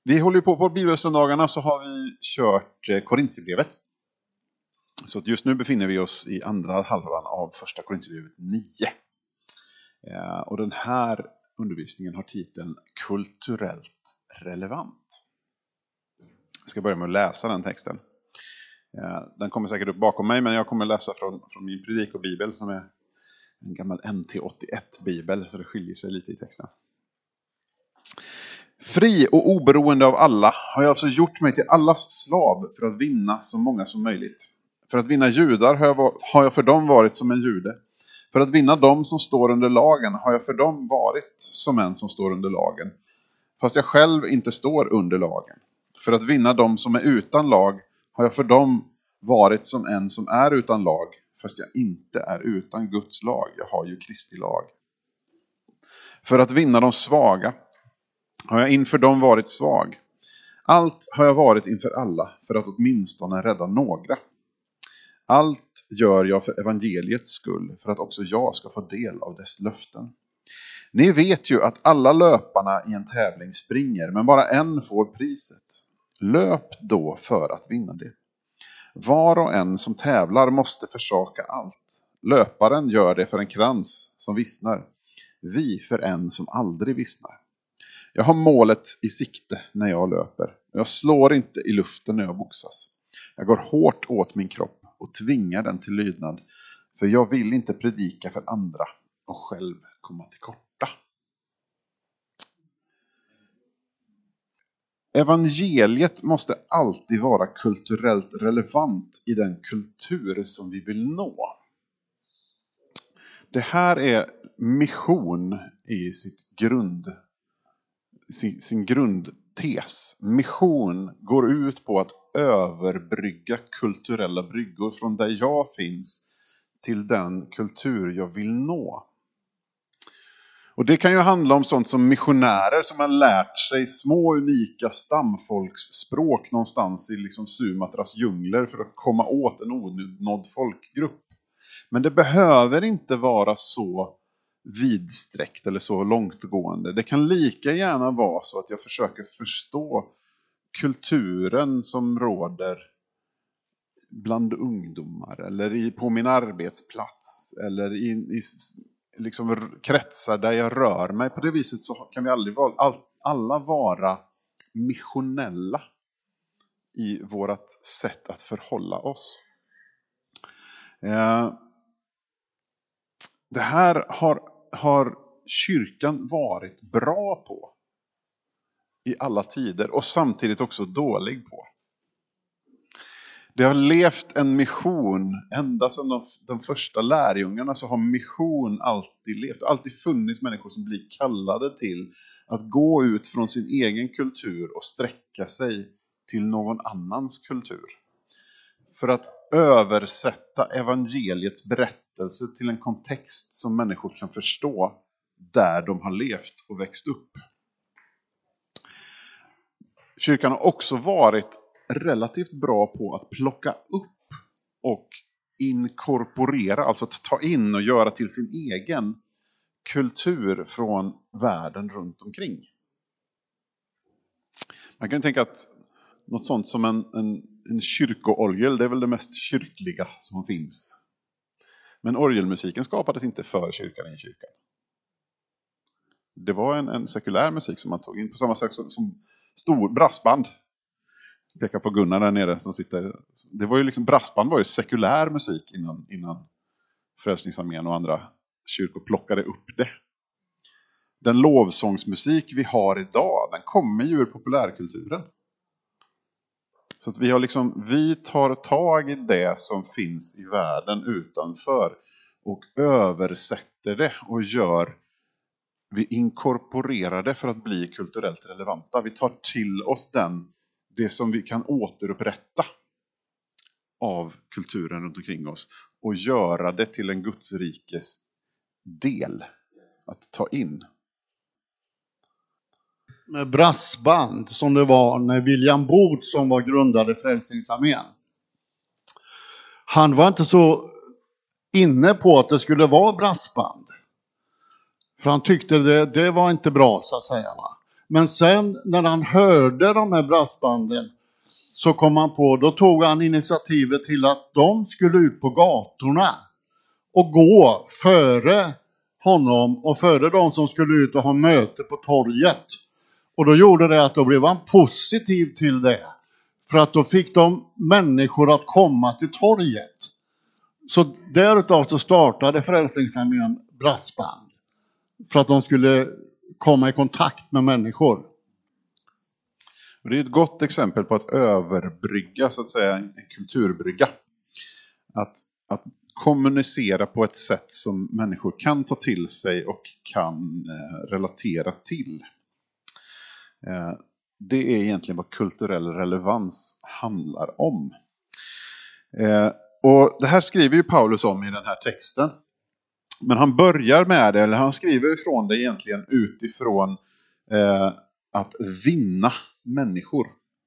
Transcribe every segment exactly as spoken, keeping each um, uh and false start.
Vi håller på på bibelsöndagarna, så har vi kört Korintierbrevet. Så just nu befinner vi oss i andra halvan av första Korintierbrevet nio. Och den här undervisningen har titeln Kulturellt relevant. Jag ska börja med att läsa den texten. Den kommer säkert upp bakom mig, men jag kommer läsa från, från min predik och bibel som är en gammal N T åttioett-bibel, så det skiljer sig lite i texten. Fri och oberoende av alla har jag alltså gjort mig till allas slav för att vinna så många som möjligt. För att vinna judar har jag, har jag för dem varit som en jude. För att vinna dem som står under lagen har jag för dem varit som en som står under lagen. Fast jag själv inte står under lagen. För att vinna dem som är utan lag har jag för dem varit som en som är utan lag. Fast jag inte är utan Guds lag. Jag har ju Kristi lag. För att vinna de svaga har jag inför dem varit svag. Allt har jag varit inför alla för att åtminstone rädda några. Allt gör jag för evangeliets skull, för att också jag ska få del av dess löften. Ni vet ju att alla löparna i en tävling springer, men bara en får priset. Löp då för att vinna det. Var och en som tävlar måste försaka allt. Löparen gör det för en krans som vissnar. Vi för en som aldrig vissnar. Jag har målet i sikte när jag löper. Jag slår inte i luften när jag boxas. Jag går hårt åt min kropp och tvingar den till lydnad. För jag vill inte predika för andra och själv komma till korta. Evangeliet måste alltid vara kulturellt relevant i den kultur som vi vill nå. Det här är mission i sitt grund, sin, sin grundtes. Mission går ut på att överbrygga kulturella bryggor från där jag finns till den kultur jag vill nå. Och det kan ju handla om sånt som missionärer som har lärt sig små unika stamfolksspråk någonstans i liksom Sumatras djungler för att komma åt en onådd folkgrupp. Men det behöver inte vara så vidsträckt eller så långtgående. Det kan lika gärna vara så att jag försöker förstå kulturen som råder bland ungdomar eller i, på min arbetsplats eller i, i liksom kretsar där jag rör mig. På det viset så kan vi aldrig vara, all, alla vara missionella i vårt sätt att förhålla oss. Eh, det här har, har kyrkan varit bra på i alla tider och samtidigt också dålig på. Det har levt en mission, ända sedan de, de första lärjungarna så har mission alltid levt. Det har alltid funnits människor som blir kallade till att gå ut från sin egen kultur och sträcka sig till någon annans kultur. För att översätta evangeliets berättelse till en kontext som människor kan förstå där de har levt och växt upp. Kyrkan har också varit relativt bra på att plocka upp och inkorporera, alltså att ta in och göra till sin egen kultur från världen runt omkring. Man kan tänka att något sånt som en, en, en kyrkoorgel, det är väl det mest kyrkliga som finns. Men orgelmusiken skapades inte för kyrkan i kyrkan. Det var en, en sekulär musik som man tog in på samma sätt som, som stor brassband. Pekar på Gunnar där nere som sitter. Det var ju liksom, brassband var ju sekulär musik innan, innan Frälsningsarmén och andra kyrkor plockade upp det. Den lovsångsmusik vi har idag, den kommer ju ur populärkulturen. Så att vi har liksom, vi tar tag i det som finns i världen utanför och översätter det och gör, vi inkorporerar det för att bli kulturellt relevanta. Vi tar till oss den, det som vi kan återupprätta av kulturen runt omkring oss och göra det till en Guds rikes del att ta in. Med brassband som det var när William Booth som var grundade Frälsningsarmén. Han var inte så inne på att det skulle vara brassband. För han tyckte det, det var inte bra så att säga. Va? Men sen när han hörde de här brassbanden så kom han på, då tog han initiativet till att de skulle ut på gatorna och gå före honom och före de som skulle ut och ha möte på torget. Och då gjorde det att då blev han positiv till det. För att då fick de människor att komma till torget. Så därutav så startade Frälsningsarmén brassband. För att de skulle komma i kontakt med människor. Och det är ett gott exempel på att överbrygga, så att säga, en kulturbrygga. Att, att kommunicera på ett sätt som människor kan ta till sig och kan eh, relatera till. Eh, det är egentligen vad kulturell relevans handlar om. Eh, och det här skriver ju Paulus om i den här texten. Men han börjar med det, eller han skriver ifrån det egentligen utifrån eh, att vinna människor.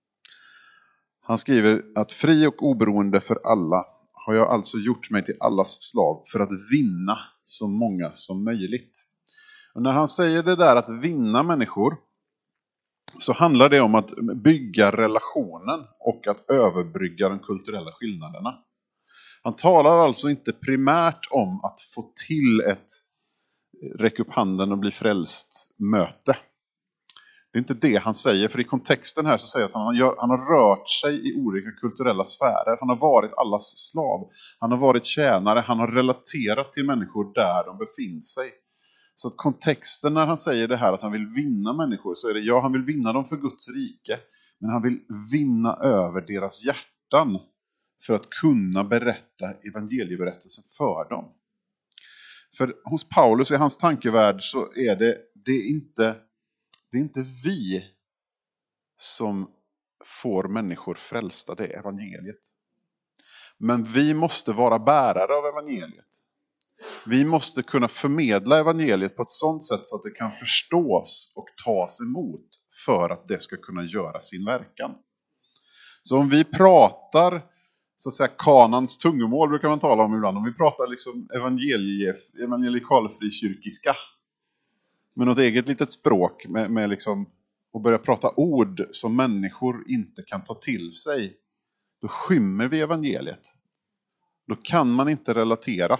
Han skriver att fri och oberoende för alla har jag alltså gjort mig till allas slav för att vinna så många som möjligt. Och när han säger det där att vinna människor så handlar det om att bygga relationen och att överbrygga de kulturella skillnaderna. Han talar alltså inte primärt om att få till ett räck upp handen och bli frälst möte. Det är inte det han säger, för i kontexten här så säger han att han, gör, han har rört sig i olika kulturella sfärer. Han har varit allas slav, han har varit tjänare, han har relaterat till människor där de befinner sig. Så att kontexten när han säger det här att han vill vinna människor, så är det ja, han vill vinna dem för Guds rike, men han vill vinna över deras hjärtan för att kunna berätta evangelieberättelsen för dem. För hos Paulus i hans tankevärld så är det, det är inte Det är inte vi som får människor frälsta, det är evangeliet. Men vi måste vara bärare av evangeliet. Vi måste kunna förmedla evangeliet på ett sådant sätt så att det kan förstås och tas emot för att det ska kunna göra sin verkan. Så om vi pratar, så att säga, kanans tungomål brukar man tala om ibland. Om vi pratar liksom evangelie, evangelikalfrikyrkiska med något eget litet språk, med, med liksom, och börja prata ord som människor inte kan ta till sig, då skymmer vi evangeliet. Då kan man inte relatera.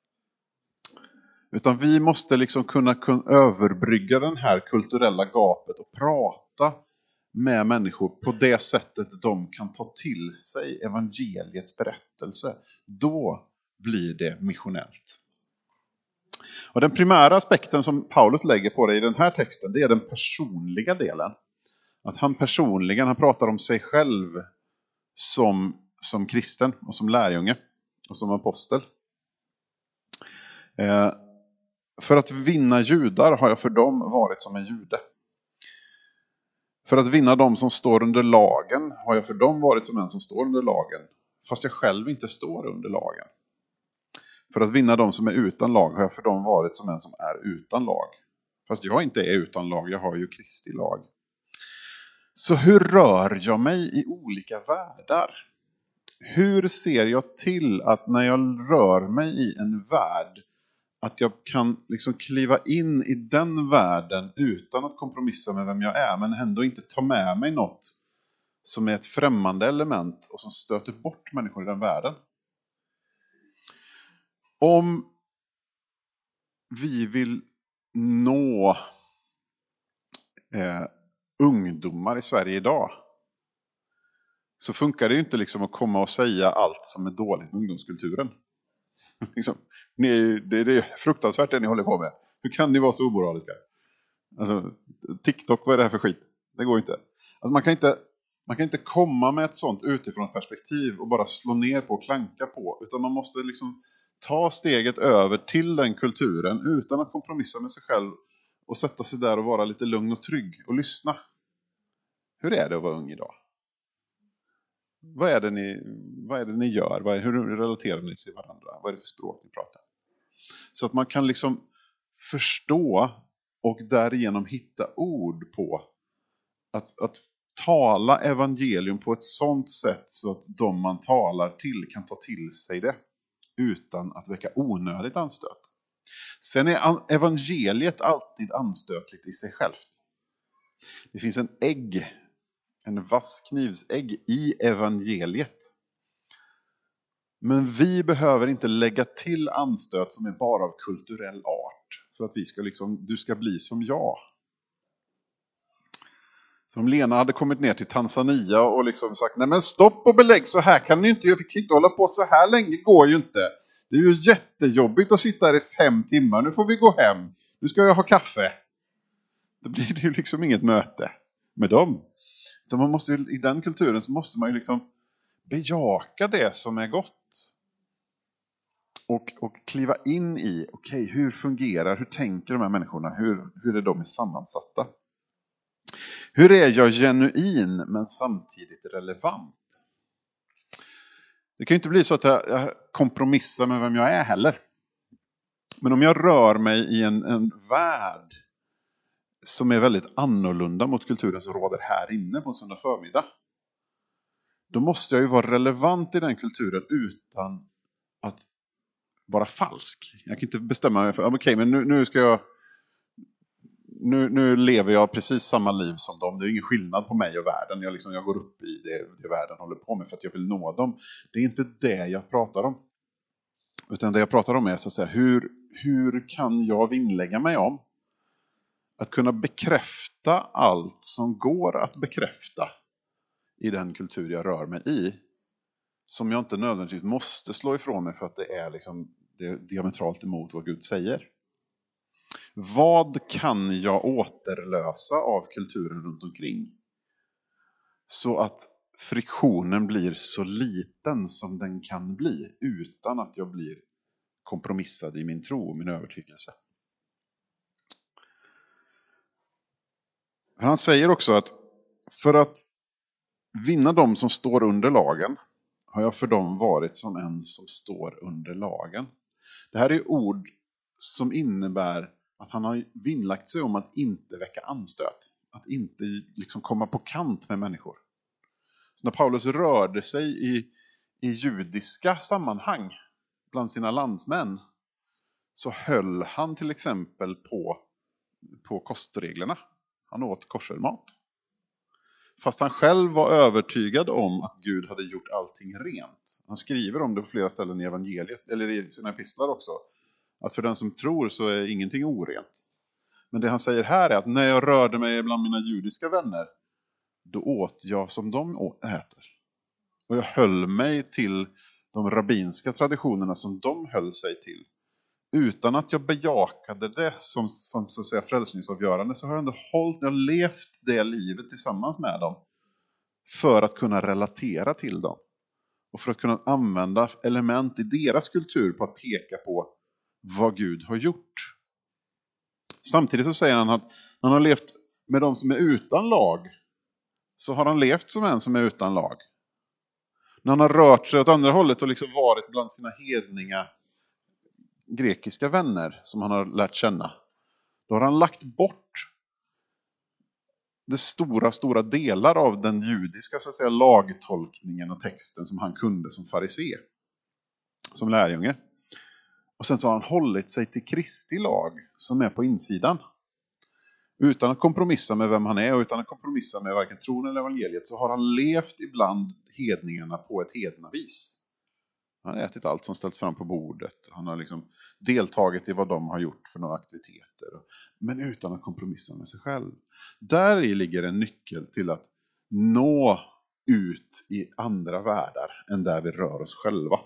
Utan vi måste liksom kunna, kunna överbrygga den här kulturella gapet och prata med människor på det sättet de kan ta till sig evangeliets berättelse. Då blir det missionellt. Och den primära aspekten som Paulus lägger på det i den här texten, det är den personliga delen. Att han personligen, han pratar om sig själv som, som kristen och som lärjunge och som apostel. Eh, för att vinna judar har jag för dem varit som en jude. För att vinna dem som står under lagen har jag för dem varit som en som står under lagen, fast jag själv inte står under lagen. För att vinna dem som är utan lag har jag för dem varit som en som är utan lag. Fast jag inte är utan lag, jag har ju Kristi lag. Så hur rör jag mig i olika världar? Hur ser jag till att när jag rör mig i en värld, att jag kan liksom kliva in i den världen utan att kompromissa med vem jag är, men ändå inte ta med mig något som är ett främmande element och som stöter bort människor i den världen? Om vi vill nå eh, ungdomar i Sverige idag, så funkar det ju inte liksom att komma och säga allt som är dåligt med ungdomskulturen. liksom, ni, det, det är fruktansvärt det ni håller på med. Hur kan ni vara så omoraliska? Alltså, TikTok, vad är det här för skit? Det går inte. Alltså, man kan inte. Man kan inte komma med ett sånt utifrån ett perspektiv och bara slå ner på och klanka på. Utan man måste liksom ta steget över till den kulturen utan att kompromissa med sig själv och sätta sig där och vara lite lugn och trygg och lyssna. Hur är det att vara ung idag? Vad är det ni, vad är det ni gör? Vad är, hur relaterar ni till varandra? Vad är det för språk ni pratar? Så att man kan liksom förstå och därigenom hitta ord på att, att tala evangelium på ett sånt sätt så att de man talar till kan ta till sig det utan att väcka onödigt anstöt. Sen är evangeliet alltid anstötligt i sig självt. Det finns en ägg, en vass knivsägg i evangeliet. Men vi behöver inte lägga till anstöt som är bara av kulturell art. För att vi ska liksom, du ska bli som jag. Om Lena hade kommit ner till Tanzania och liksom sagt, nej men stopp och belägg, så här kan ni inte göra, vi kan inte hålla på så här länge, går ju inte. Det är ju jättejobbigt att sitta här i fem timmar, nu får vi gå hem, nu ska jag ha kaffe. Då blir det ju liksom inget möte med dem. Utan man måste ju, i den kulturen så måste man ju liksom bejaka det som är gott. Och, och kliva in i, okej, okay, hur fungerar, hur tänker de här människorna, hur, hur är de sammansatta? Hur är jag genuin men samtidigt relevant? Det kan ju inte bli så att jag, jag kompromissar med vem jag är heller. Men om jag rör mig i en, en värld som är väldigt annorlunda mot kulturen som råder här inne på en söndag förmiddag, då måste jag ju vara relevant i den kulturen utan att vara falsk. Jag kan inte bestämma mig för, okej, okay, men nu, nu ska jag Nu, nu lever jag precis samma liv som dem. Det är ingen skillnad på mig och världen. Jag, liksom, jag går upp i det, det världen håller på med för att jag vill nå dem. Det är inte det jag pratar om. Utan det jag pratar om är så att säga, hur, hur kan jag vinnlägga mig om att kunna bekräfta allt som går att bekräfta i den kultur jag rör mig i. Som jag inte nödvändigtvis måste slå ifrån mig för att det är, liksom, det är diametralt emot vad Gud säger. Vad kan jag återlösa av kulturen runt omkring? Så att friktionen blir så liten som den kan bli utan att jag blir kompromissad i min tro och min övertygelse. Han säger också att för att vinna dem som står under lagen har jag för dem varit som en som står under lagen. Det här är ord som innebär att han har vinnlagt sig om att inte väcka anstöt. Att inte liksom komma på kant med människor. Så när Paulus rörde sig i, i judiska sammanhang bland sina landsmän så höll han till exempel på, på kostreglerna. Han åt koshermat. Fast han själv var övertygad om att Gud hade gjort allting rent. Han skriver om det på flera ställen i evangeliet, eller i sina epistlar också. Att för den som tror så är ingenting orent. Men det han säger här är att när jag rörde mig bland mina judiska vänner, då åt jag som de äter. Och jag höll mig till de rabbinska traditionerna som de höll sig till. Utan att jag bejakade det som, som så att säga, frälsningsavgörande, så har jag ändå hållit, jag har levt det livet tillsammans med dem. För att kunna relatera till dem. Och för att kunna använda element i deras kultur på att peka på vad Gud har gjort. Samtidigt så säger han att när han har levt med de som är utan lag, så har han levt som en som är utan lag. När han har rört sig åt andra hållet och liksom varit bland sina hedninga grekiska vänner som han har lärt känna, då har han lagt bort det stora, stora delar av den judiska så att säga, lagtolkningen och texten som han kunde som farisé, som lärjunge. Och sen så har han hållit sig till Kristi lag som är på insidan. Utan att kompromissa med vem han är och utan att kompromissa med varken tron eller evangeliet, så har han levt ibland hedningarna på ett hednavis. Han har ätit allt som ställts fram på bordet. Han har liksom deltagit i vad de har gjort för några aktiviteter. Men utan att kompromissa med sig själv. Där i ligger en nyckel till att nå ut i andra världar än där vi rör oss själva.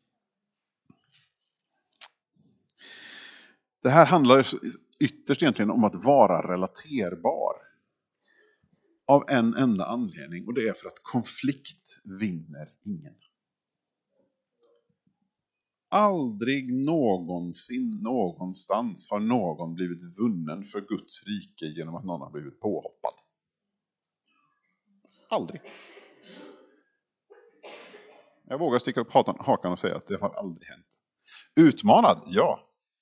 Det här handlar ytterst egentligen om att vara relaterbar. Av en enda anledning, och det är för att konflikt vinner ingen. Aldrig någonsin någonstans har någon blivit vunnen för Guds rike genom att någon har blivit påhoppad. Aldrig. Jag vågar sticka upp hakan och säga att det har aldrig hänt. Utmanad, ja.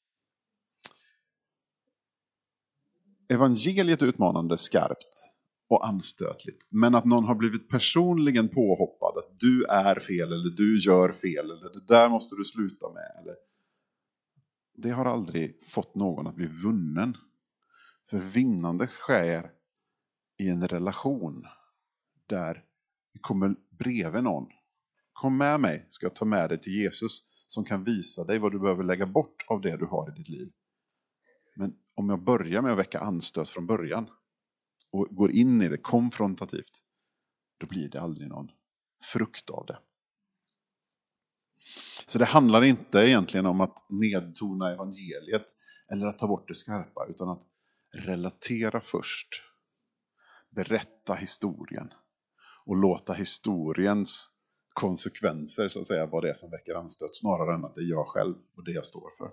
Evangeliet är utmanande, skarpt och anstötligt. Men att någon har blivit personligen påhoppad, att du är fel eller du gör fel eller det där måste du sluta med. Eller... Det har aldrig fått någon att bli vunnen. För vinnande sker i en relation där vi kommer bredvid någon. Kom med mig, ska jag ta med dig till Jesus som kan visa dig vad du behöver lägga bort av det du har i ditt liv. Men om jag börjar med att väcka anstöt från början och går in i det konfrontativt, då blir det aldrig någon frukt av det. Så det handlar inte egentligen om att nedtona evangeliet eller att ta bort det skarpa, utan att relatera först. Berätta historien och låta historiens konsekvenser så att säga vara det som väcker anstöt, snarare än att det är jag själv och det jag står för.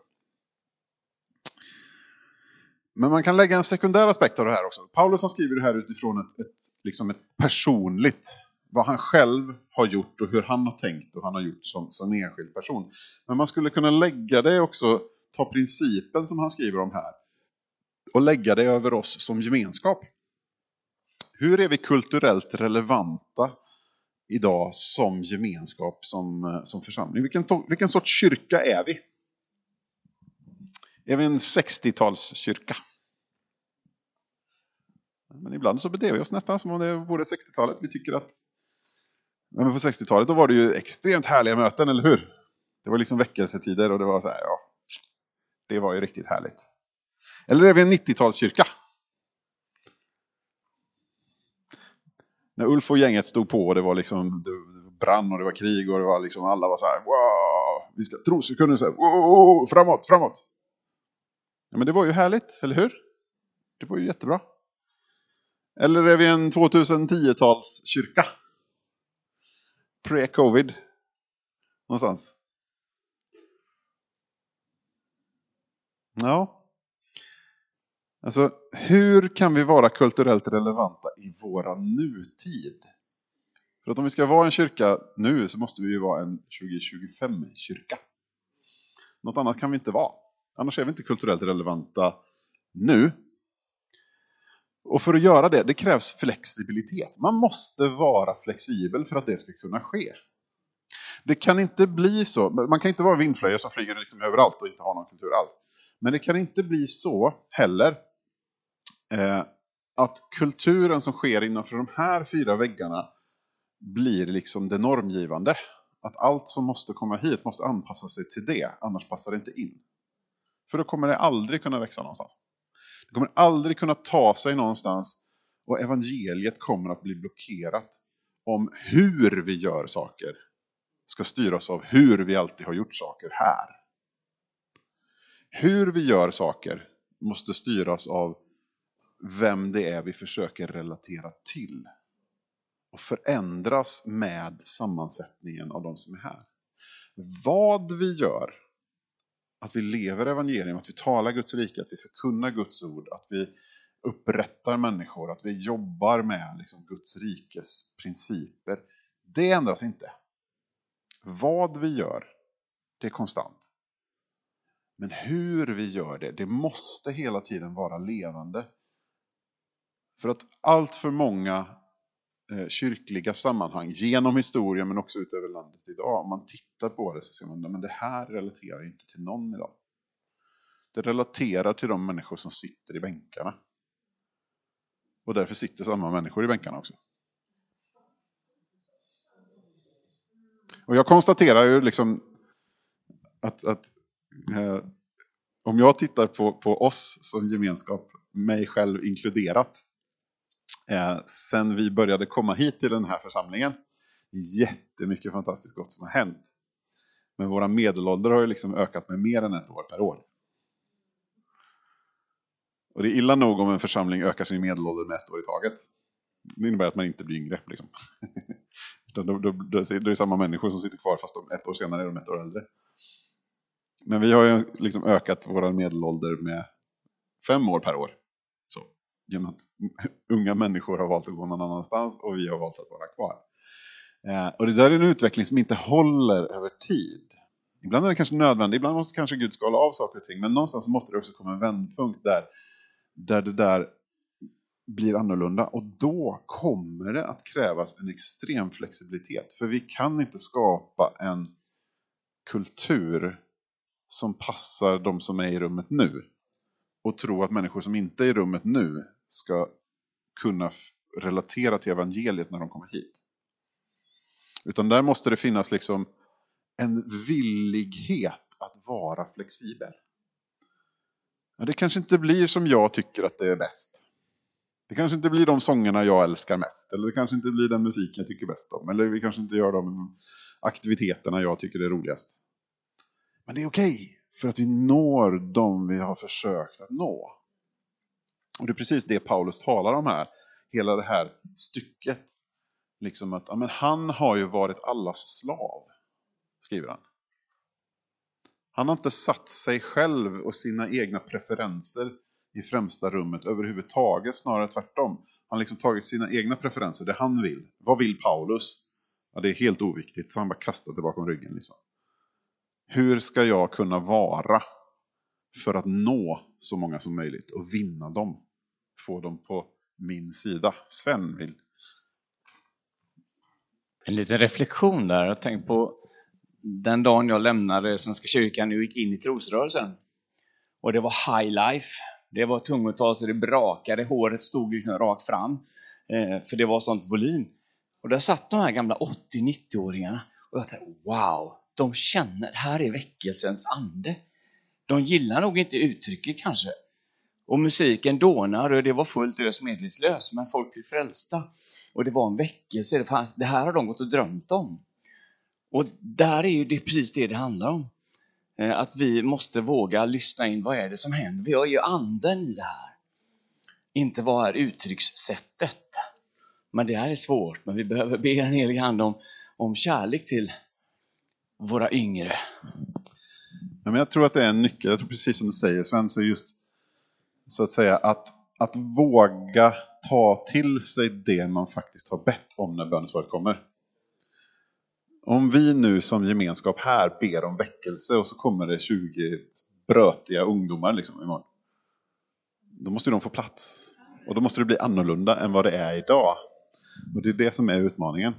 Men man kan lägga en sekundär aspekt av det här också. Paulus han skriver det här utifrån ett, ett, liksom ett personligt, vad han själv har gjort och hur han har tänkt och han har gjort som, som enskild person. Men man skulle kunna lägga det också, ta principen som han skriver om här och lägga det över oss som gemenskap. Hur är vi kulturellt relevanta idag som gemenskap, som, som församling? Vilken, vilken sorts kyrka är vi? Är vi en sextiotalskyrka? Men ibland så beter vi oss nästan som om det vore sextiotalet. Vi tycker att men på sextiotalet då var det ju extremt härliga möten, eller hur? Det var liksom väckelsetider och det var så här, ja, det var ju riktigt härligt. Eller är vi en nittiotalskyrka? När Ulf och gänget stod på och det var liksom det brann och det var krig och det var liksom alla var så här, wow, vi ska trosekunder så här, wow, framåt, framåt. Ja, men det var ju härligt, eller hur? Det var ju jättebra. Eller är vi en tjugohundratio-talskyrka? Pre-covid. Någonstans. Ja. Alltså, hur kan vi vara kulturellt relevanta i våra nutid? För att om vi ska vara en kyrka nu så måste vi ju vara en tjugo tjugofem-kyrka. Något annat kan vi inte vara. Annars är vi inte kulturellt relevanta nu. Och för att göra det, det krävs flexibilitet. Man måste vara flexibel för att det ska kunna ske. Det kan inte bli så, man kan inte vara vindflöjare som flyger liksom överallt och inte ha någon kultur alls. Men det kan inte bli så heller eh, att kulturen som sker innanför de här fyra väggarna blir liksom det normgivande. Att allt som måste komma hit måste anpassa sig till det, annars passar det inte in. För då kommer det aldrig kunna växa någonstans. Det kommer aldrig kunna ta sig någonstans och evangeliet kommer att bli blockerat om hur vi gör saker ska styras av hur vi alltid har gjort saker här. Hur vi gör saker måste styras av vem det är vi försöker relatera till och förändras med sammansättningen av de som är här. Vad vi gör, att vi lever evangelium, att vi talar Guds rike, att vi förkunnar Guds ord, att vi upprättar människor, att vi jobbar med liksom Guds rikes principer, det ändras inte. Vad vi gör, det är konstant. Men hur vi gör det, det måste hela tiden vara levande. För att allt för många eh, kyrkliga sammanhang genom historien men också ut över landet idag, om man tittar på det så ser man att det här relaterar inte till någon idag. Det relaterar till de människor som sitter i bänkarna. Och därför sitter samma människor i bänkarna också. Och jag konstaterar ju liksom att, att eh, om jag tittar på, på oss som gemenskap, mig själv inkluderat, eh, sen vi började komma hit till den här församlingen, jättemycket fantastiskt gott som har hänt. Men våra medelålder har ju liksom ökat med mer än ett år per år. Och det är illa nog om en församling ökar sin medelålder med ett år i taget. Det innebär att man inte blir yngre. Liksom. då, då, då, då är det samma människor som sitter kvar fast de ett år senare är de ett år äldre. Men vi har ju liksom ökat vår medelålder med fem år per år. Så, genom att unga människor har valt att gå någon annanstans och vi har valt att vara kvar. Eh, och det där är en utveckling som inte håller över tid. Ibland är det kanske nödvändigt, ibland måste kanske Gud skala av saker och ting. Men någonstans måste det också komma en vändpunkt där, där det där blir annorlunda. Och då kommer det att krävas en extrem flexibilitet. För vi kan inte skapa en kultur som passar de som är i rummet nu. Och tro att människor som inte är i rummet nu ska kunna relatera till evangeliet när de kommer hit. Utan där måste det finnas liksom en villighet att vara flexibel. Ja, det kanske inte blir som jag tycker att det är bäst. Det kanske inte blir de sångerna jag älskar mest. Eller det kanske inte blir den musik jag tycker bäst om. Eller vi kanske inte gör de aktiviteterna jag tycker är roligast. Men det är okej. För att vi når dem vi har försökt att nå. Och det är precis det Paulus talar om här. Hela det här stycket. Liksom att ja, men han har ju varit allas slav. Skriver han. Han har inte satt sig själv och sina egna preferenser i främsta rummet överhuvudtaget, snarare tvärtom. Han har liksom tagit sina egna preferenser, det han vill. Vad vill Paulus? Ja, det är helt oviktigt, så han bara kastar det bakom ryggen. Liksom. Hur ska jag kunna vara för att nå så många som möjligt och vinna dem? Få dem på min sida. Sven vill. En liten reflektion där. Jag tänkte på den dagen jag lämnade Svenska kyrkan och gick in i trosrörelsen. Och det var high life. Det var tungotal så det brakade. Håret stod liksom rakt fram. Eh, för det var sånt volym. Och där satt de här gamla åttio-nittio-åringarna. Och jag tänkte, wow, de känner, här är väckelsens ande. De gillar nog inte uttrycket kanske. Och musiken dånar och det var fullt ös medvetslös. Men folk blev frälsta. Och det var en väckelse. Det, fanns, det här har de gått och drömt om. Och där är ju det precis det det handlar om. Att vi måste våga lyssna in, vad är det som händer? Vi har ju anden i det här. Inte vad är uttryckssättet. Men det här är svårt. Men vi behöver be en helig hand om, om kärlek till våra yngre. Ja, men jag tror att det är en nyckel. Jag tror precis som du säger, Sven, så just så att säga att, att våga ta till sig det man faktiskt har bett om när bönesvaret kommer. Om vi nu som gemenskap här ber om väckelse och så kommer det tjugo brötiga ungdomar liksom imorgon. Då måste de få plats. Och då måste det bli annorlunda än vad det är idag. Och det är det som är utmaningen.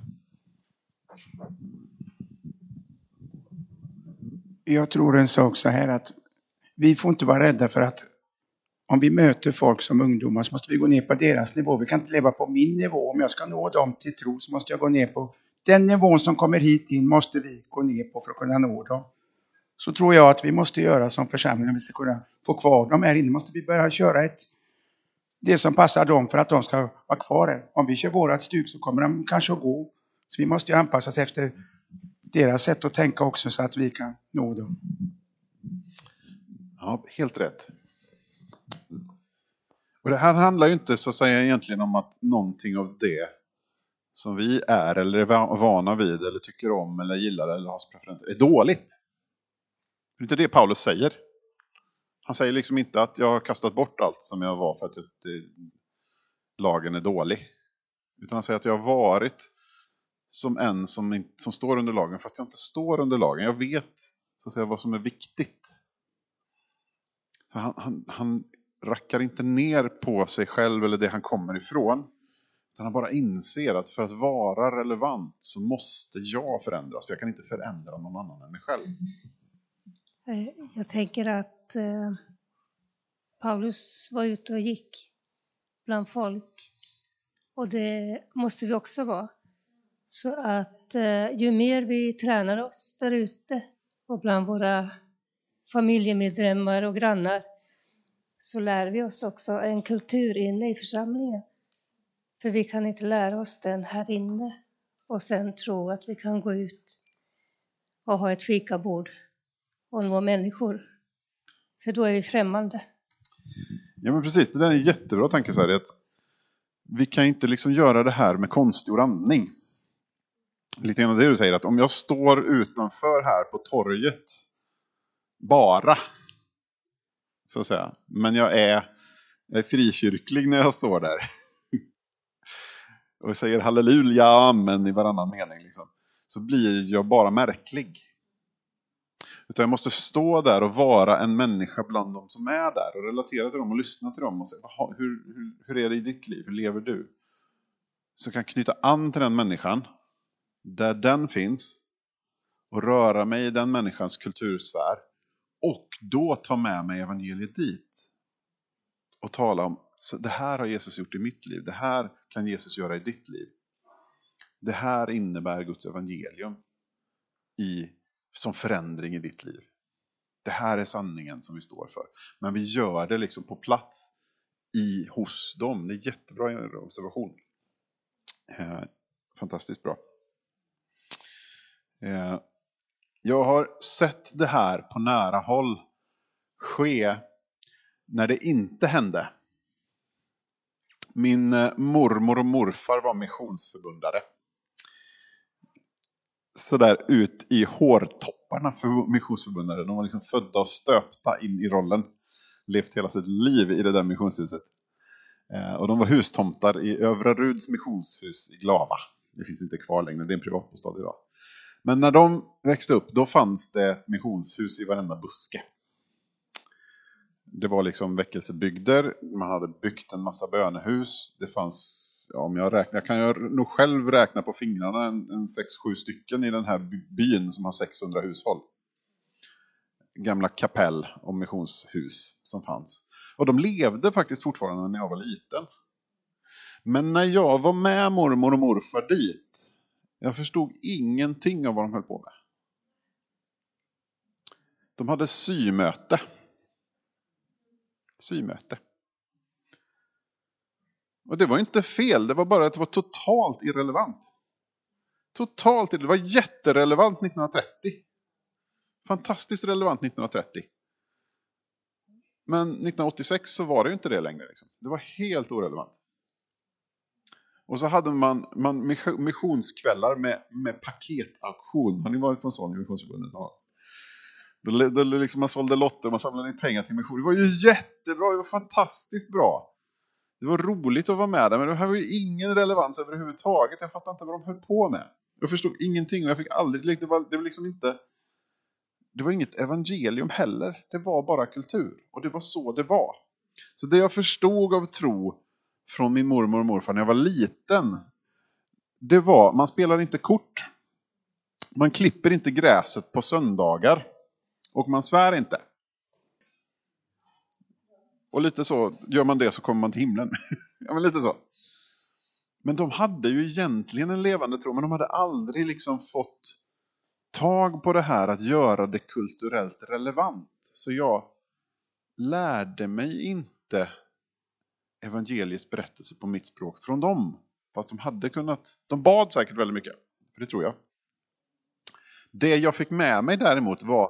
Jag tror en sak så här att vi får inte vara rädda för att om vi möter folk som ungdomar så måste vi gå ner på deras nivå. Vi kan inte leva på min nivå. Om jag ska nå dem till tro så måste jag gå ner på den nivån som kommer hit in måste vi gå ner på för att kunna nå dem. Så tror jag att vi måste göra som församling om vi ska kunna få kvar dem här inne. Måste vi börja köra ett, det som passar dem för att de ska vara kvar här. Om vi kör vårat stuk så kommer de kanske att gå. Så vi måste ju anpassa oss efter deras sätt att tänka också så att vi kan nå dem. Ja, helt rätt. Och det här handlar ju inte så att säga egentligen om att någonting av det som vi är eller är vana vid eller tycker om eller gillar eller har preferenser är dåligt. Det är inte det Paulus säger. Han säger liksom inte att jag har kastat bort allt som jag var för att det, lagen är dålig. Utan han säger att jag har varit som en som, som står under lagen fast jag inte står under lagen. Jag vet så att säga vad som är viktigt. Så han, han, han rackar inte ner på sig själv eller det han kommer ifrån. Utan han bara inser att för att vara relevant så måste jag förändras. För jag kan inte förändra någon annan än mig själv. Jag tänker att eh, Paulus var ute och gick bland folk. Och det måste vi också vara. Så att eh, ju mer vi tränar oss där ute och bland våra familjemedlemmar och grannar så lär vi oss också en kultur inne i församlingen. För vi kan inte lära oss den här inne och sen tro att vi kan gå ut och ha ett fikabord och nå människor. För då är vi främmande. Ja men precis, det där är en jättebra tanke så här, att vi kan inte liksom göra det här med konstgjord andning. Lite grann det du säger, att om jag står utanför här på torget bara så att säga, men jag är, jag är frikyrklig när jag står där och säger halleluja och amen i varannan mening liksom, så blir jag bara märklig. Utan jag måste stå där och vara en människa bland dem som är där och relatera till dem och lyssna till dem och säga, hur, hur, hur är det i ditt liv? Hur lever du? Så jag kan knyta an till den människan där den finns och röra mig i den människans kultursfär och då ta med mig evangeliet dit och tala om Så det här har Jesus gjort i mitt liv. Det här kan Jesus göra i ditt liv. Det här innebär Guds evangelium i, som förändring i ditt liv. Det här är sanningen som vi står för. Men vi gör det liksom på plats i, hos dem. Det är jättebra observation. Eh, fantastiskt bra. Eh, jag har sett det här på nära håll ske när det inte hände. Min eh, mormor och morfar var missionsförbundare. Så där ut i hårtopparna för missionsförbundare. De var liksom födda och stöpta in i rollen. Levt hela sitt liv i det där missionshuset. Eh, och de var hustomtar i Övre Ruds missionshus i Glava. Det finns inte kvar längre, det är en privatbostad idag. Men när de växte upp, då fanns det ett missionshus i varenda buske. Det var liksom väckelsebygder, man hade byggt en massa bönehus. Det fanns, ja, om jag räknar, kan jag nog själv räkna på fingrarna en, en sex sju stycken i den här byn som har sexhundra hushåll. Gamla kapell och missionshus som fanns. Och de levde faktiskt fortfarande när jag var liten. Men när jag var med mormor och morfar dit, jag förstod ingenting av vad de höll på med. De hade symöte. Symöte. Och det var inte fel, det var bara att det var totalt irrelevant. Totalt irrelevant. Det var jätterelevant nittonhundratrettio. Fantastiskt relevant nittonhundratrettio. Men nittonhundraåttiosex så var det ju inte det längre. Liksom. Det var helt orelevant. Och så hade man, man missionskvällar med, med paketauktion. Har ni varit på en sån i missionsförbundet? Ja. Då, då liksom man sålde lotter och man samlade in pengar till mission. Det var ju jättebra, det var fantastiskt bra. Det var roligt att vara med där, men det här var ju ingen relevans överhuvudtaget. Jag fattade inte vad de höll på med. Jag förstod ingenting och jag fick aldrig, det var, det var liksom inte, det var inget evangelium heller. Det var bara kultur och det var så det var. Så det jag förstod av tro från min mormor och morfar när jag var liten, det var, man spelar inte kort. Man klipper inte gräset på söndagar. Och man svär inte. Och lite så, gör man det så kommer man till himlen. Ja, men lite så. Men de hade ju egentligen en levande tro, men de hade aldrig liksom fått tag på det här att göra det kulturellt relevant. Så jag lärde mig inte evangeliets berättelse på mitt språk från dem. Fast de hade kunnat, de bad säkert väldigt mycket. För det tror jag. Det jag fick med mig däremot var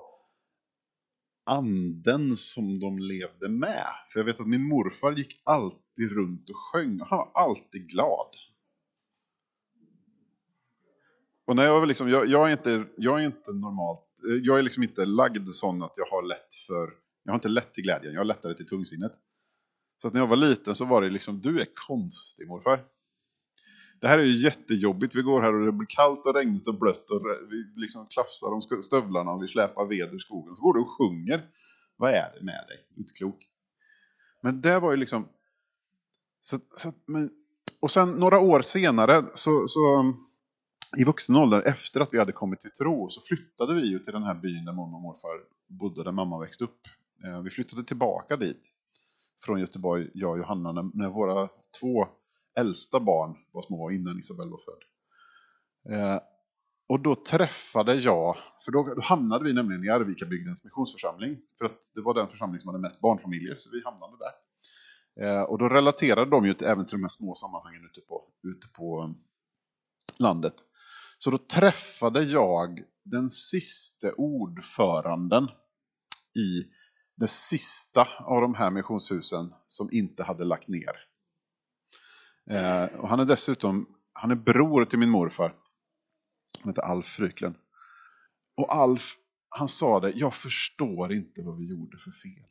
anden som de levde med. För jag vet att min morfar gick alltid runt och sjöng. Han var alltid glad. Och när jag var liksom, jag, jag, är inte, jag är inte normalt, jag är liksom inte lagd sån att jag har lätt för, jag har inte lätt till glädjen, jag har lättare till tungsinnet. Så att när jag var liten så var det liksom, du är konstig morfar. Det här är ju jättejobbigt, vi går här och det blir kallt och regnigt och blött och vi liksom klafsar om stövlarna och vi släpar ved ur skogen. Så går du och sjunger, vad är det med dig? Utklok. Men det var ju liksom, så, så, men, och sen några år senare så, så i vuxen ålder, efter att vi hade kommit till tro, så flyttade vi ju till den här byn där mormor och morfar bodde, där mamma växte upp. Vi flyttade tillbaka dit från Göteborg, jag och Johanna, när, när våra två äldsta barn var små innan Isabel var född. Eh, och då träffade jag, för då, då hamnade vi nämligen i Arvika-bygdens missionsförsamling, för att det var den församling som hade mest barnfamiljer, så vi hamnade där. Eh, och då relaterade de ju till, även till de här små sammanhangen ute på, ute på landet. Så då träffade jag den sista ordföranden i det sista av de här missionshusen som inte hade lagt ner. Eh, och han är dessutom, han är bror till min morfar. Han heter Alf Fryklund. Och Alf, han sa det, jag förstår inte vad vi gjorde för fel.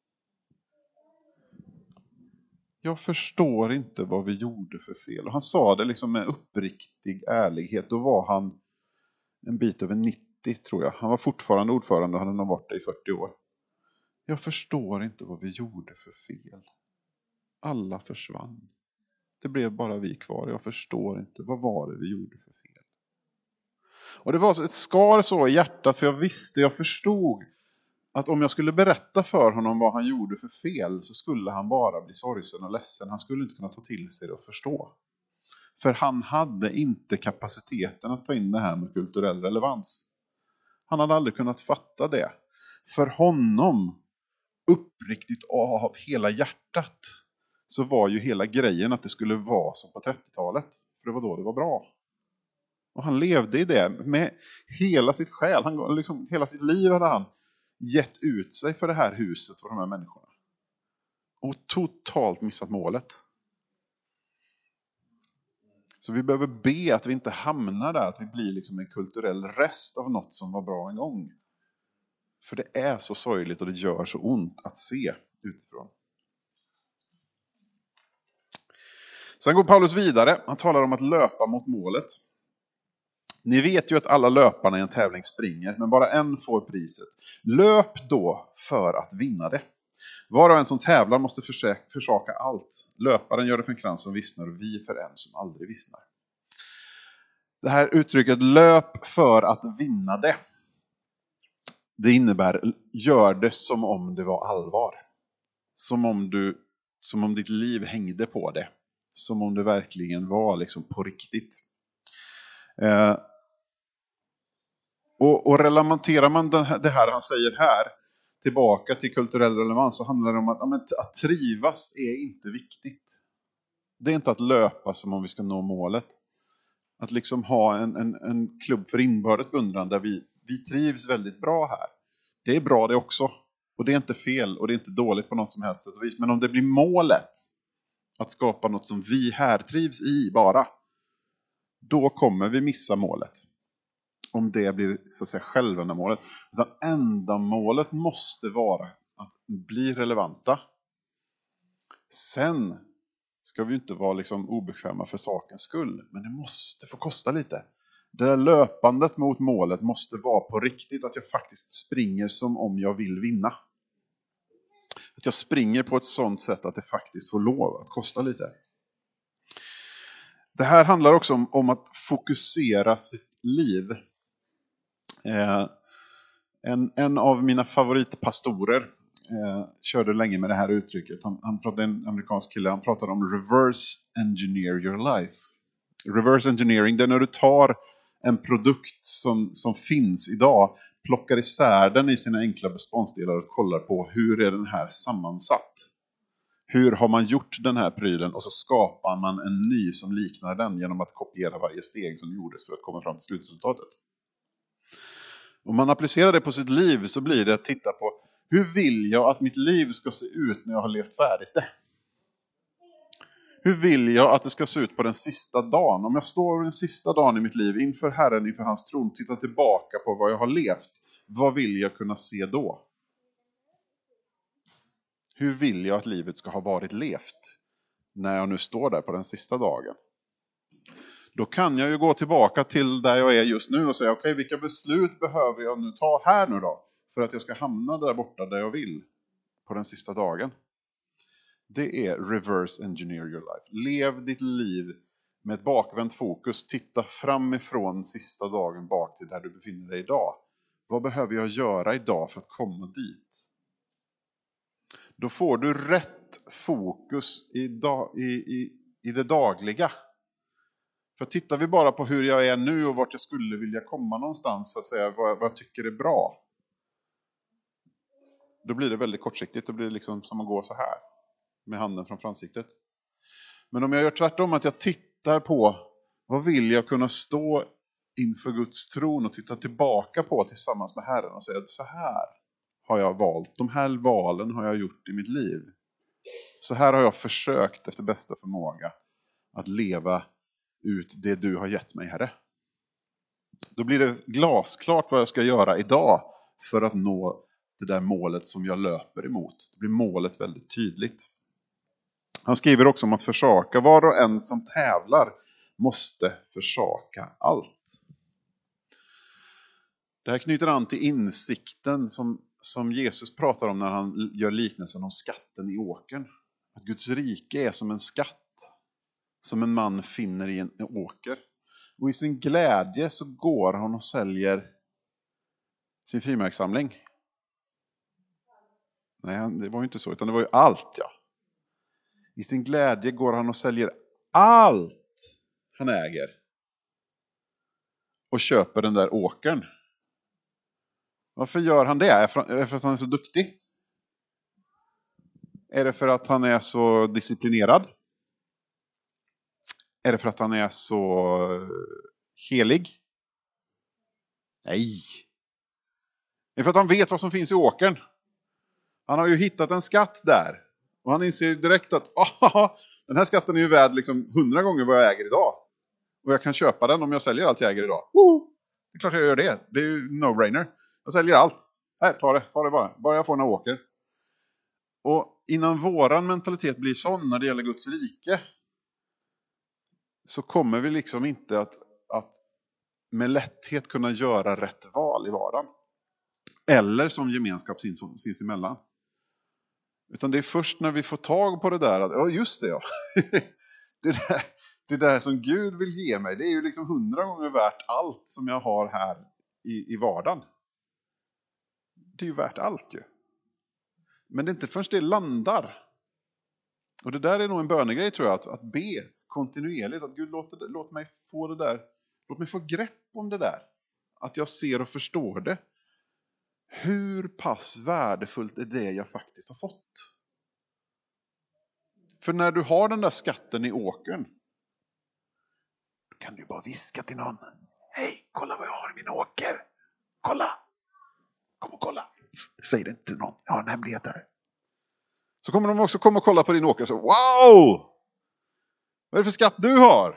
Jag förstår inte vad vi gjorde för fel. Och han sa det liksom med uppriktig ärlighet. Då var han en bit över nittio tror jag. Han var fortfarande ordförande och han hade varit där i fyrtio år. Jag förstår inte vad vi gjorde för fel. Alla försvann. Det blev bara vi kvar. Jag förstår inte. Vad var det vi gjorde för fel? Och det var ett skar så i hjärtat. För jag visste, jag förstod att om jag skulle berätta för honom vad han gjorde för fel så skulle han bara bli sorgsen och ledsen. Han skulle inte kunna ta till sig det och förstå. För han hade inte kapaciteten att ta in det här med kulturell relevans. Han hade aldrig kunnat fatta det. För honom, uppriktigt av hela hjärtat, så var ju hela grejen att det skulle vara som på trettiotalet. För det var då det var bra. Och han levde i det med hela sitt själ. Han, liksom, hela sitt liv hade han gett ut sig för det här huset för de här människorna. Och totalt missat målet. Så vi behöver be att vi inte hamnar där, att vi blir liksom en kulturell rest av något som var bra en gång. För det är så sorgligt och det gör så ont att se utifrån. Sen går Paulus vidare. Han talar om att löpa mot målet. Ni vet ju att alla löparna i en tävling springer, men bara en får priset. Löp då för att vinna det. Var och en som tävlar måste försöka, försaka allt. Löparen gör det för en krans som vissnar och vi för en som aldrig vissnar. Det här uttrycket löp för att vinna det. Det innebär gör det som om det var allvar. Som om, du, som om ditt liv hängde på det. Som om det verkligen var liksom på riktigt. Eh, och, och relaterar man den här, det här han säger här tillbaka till kulturell relevans, så handlar det om att, ja, men, att trivas är inte viktigt. Det är inte att löpa som om vi ska nå målet. Att liksom ha en, en, en klubb för inbördes beundran där vi, vi trivs väldigt bra här. Det är bra det också. Och det är inte fel och det är inte dåligt på något som helst sätt och vis. Men om det blir målet att skapa något som vi här trivs i bara, då kommer vi missa målet. Om det blir så att säga självändamålet. Utan ändamålet måste vara att bli relevanta. Sen ska vi inte vara liksom obekväma för sakens skull. Men det måste få kosta lite. Det där löpandet mot målet måste vara på riktigt. Att jag faktiskt springer som om jag vill vinna. Att jag springer på ett sådant sätt att det faktiskt får lov att kosta lite. Det här handlar också om, om att fokusera sitt liv. Eh, en, en av mina favoritpastorer eh, körde länge med det här uttrycket. Han, han pratade, en amerikansk kille, han pratade om reverse engineer your life. Reverse engineering, det är när du tar en produkt som, som finns idag, plockar isär den i sina enkla beståndsdelar och kollar på hur är den här sammansatt. Hur har man gjort den här prylen och så skapar man en ny som liknar den genom att kopiera varje steg som gjordes för att komma fram till slutresultatet. Om man applicerar det på sitt liv så blir det att titta på hur vill jag att mitt liv ska se ut när jag har levt färdigt det? Hur vill jag att det ska se ut på den sista dagen? Om jag står den sista dagen i mitt liv inför Herren, inför hans tron, tittar tillbaka på vad jag har levt. Vad vill jag kunna se då? Hur vill jag att livet ska ha varit levt när jag nu står där på den sista dagen? Då kan jag ju gå tillbaka till där jag är just nu och säga okej, okay, vilka beslut behöver jag nu ta här nu då? För att jag ska hamna där borta där jag vill på den sista dagen. Det är reverse engineer your life. Lev ditt liv med ett bakvänt fokus. Titta framifrån sista dagen bak till där du befinner dig idag. Vad behöver jag göra idag för att komma dit? Då får du rätt fokus i, dag, i, i, i det dagliga. För tittar vi bara på hur jag är nu och vart jag skulle vilja komma någonstans, så att säga, vad, vad jag tycker är bra. Då blir det väldigt kortsiktigt. Då blir det liksom som att gå så här. Med handen framför ansiktet. Men om jag gör tvärtom, att jag tittar på vad vill jag kunna stå inför Guds tron och titta tillbaka på tillsammans med Herren och säga att så här har jag valt. De här valen har jag gjort i mitt liv. Så här har jag försökt efter bästa förmåga att leva ut det du har gett mig, Herre. Då blir det glasklart vad jag ska göra idag för att nå det där målet som jag löper emot. Det blir målet väldigt tydligt. Han skriver också om att försaka. Var och en som tävlar måste försaka allt. Det här knyter an till insikten som, som Jesus pratar om när han gör liknelsen om skatten i åkern. Att Guds rike är som en skatt som en man finner i en åker. Och i sin glädje så går han och säljer sin frimärkssamling. Nej, det var ju inte så, utan det var ju allt, ja. I sin glädje går han och säljer allt han äger. Och köper den där åkern. Varför gör han det? Är det för att han är så duktig? Är det för att han är så disciplinerad? Är det för att han är så helig? Nej. Det är för att han vet vad som finns i åkern. Han har ju hittat en skatt där. Och han inser direkt att ah, den här skatten är ju värd liksom hundra gånger vad jag äger idag. Och jag kan köpa den om jag säljer allt jag äger idag. Woho! Det är klart jag gör det. Det är ju no-brainer. Jag säljer allt. Här, ta det. Ta det bara. Bara jag får en åker. Och innan våran mentalitet blir sån när det gäller Guds rike, så kommer vi liksom inte att, att med lätthet kunna göra rätt val i vardagen. Eller som gemenskap sinsemellan. Utan det är först när vi får tag på det där att, ja just det ja. det, där, det där som Gud vill ge mig, det är ju liksom hundra gånger värt allt som jag har här i, i vardagen. Det är ju värt allt ju. Men det är inte först det landar. Och det där är nog en bönegrej tror jag, att, att be kontinuerligt. Att Gud låt, låt mig få det där, låt mig få grepp om det där. Att jag ser och förstår det. Hur pass värdefullt är det jag faktiskt har fått? För när du har den där skatten i åkern, då kan du bara viska till någon. Hej, kolla vad jag har i min åker. Kolla. Kom och kolla. Säg det inte till någon. Jag har en hemlighet där. Så kommer de också komma och kolla på din åker. Så, wow! Vad är det för skatt du har?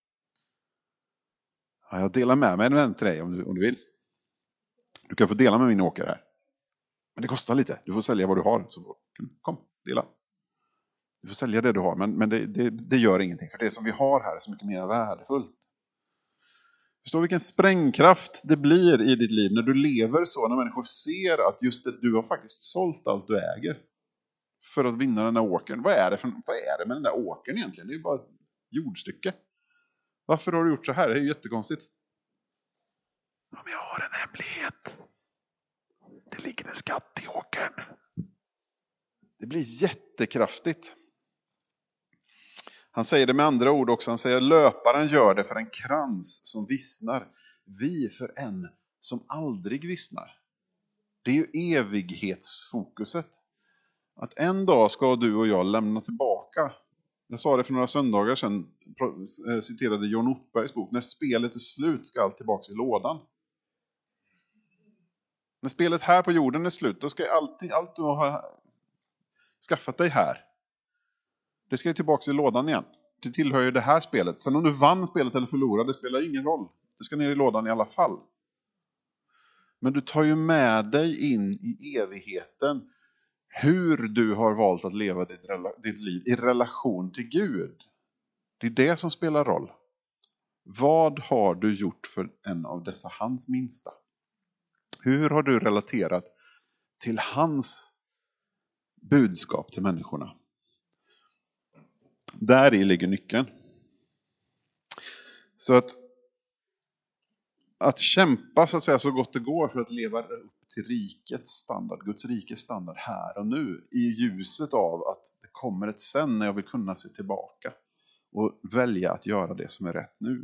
Ja, jag delar med mig en vän till dig om du, om du vill. Du kan få dela med min åker här. Men det kostar lite. Du får sälja vad du har. Så får, kom, dela. Du får sälja det du har. Men, men det, det, det gör ingenting. För det som vi har här är så mycket mer värdefullt. Förstår vilken sprängkraft det blir i ditt liv när du lever så. När människor ser att just det, du har faktiskt sålt allt du äger. För att vinna den där åkern. Vad är det, för, vad är det med den där åkern egentligen? Det är ju bara ett jordstycke. Varför har du gjort så här? Det är ju jättekonstigt. Ja, men jag har en hemlighet. Det ligger en skatt i åkern. Det blir jättekraftigt. Han säger det med andra ord också. Han säger löparen gör det för en krans som vissnar. Vi för en som aldrig vissnar. Det är ju evighetsfokuset. Att en dag ska du och jag lämna tillbaka. Jag sa det för några söndagar sedan. Citerade John Ottbergs bok. När spelet är slut ska allt tillbaka i lådan. När spelet här på jorden är slut, då ska allting, allt du har skaffat dig här, det ska ju tillbaka i lådan igen. Det tillhör ju det här spelet. Sen om du vann spelet eller förlorade, det spelar ingen roll. Det ska ner i lådan i alla fall. Men du tar ju med dig in i evigheten hur du har valt att leva ditt, ditt liv i relation till Gud. Det är det som spelar roll. Vad har du gjort för en av dessa hans minsta? Hur har du relaterat till hans budskap till människorna? Där i ligger nyckeln. Så att att kämpa så att säga så gott det går för att leva upp till rikets standard, Guds rikes standard här och nu, i ljuset av att det kommer ett sen när jag vill kunna se tillbaka och välja att göra det som är rätt nu.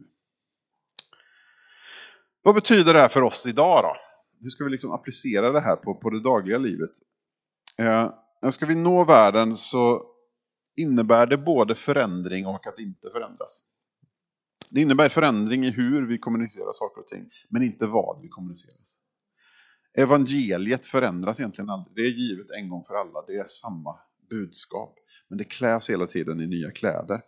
Vad betyder det här för oss idag då? Hur ska vi liksom applicera det här på, på det dagliga livet? Eh, ska vi nå världen så innebär det både förändring och att inte förändras. Det innebär förändring i hur vi kommunicerar saker och ting, men inte vad vi kommunicerar. Evangeliet förändras egentligen aldrig. Det är givet en gång för alla. Det är samma budskap, men det kläs hela tiden i nya kläder.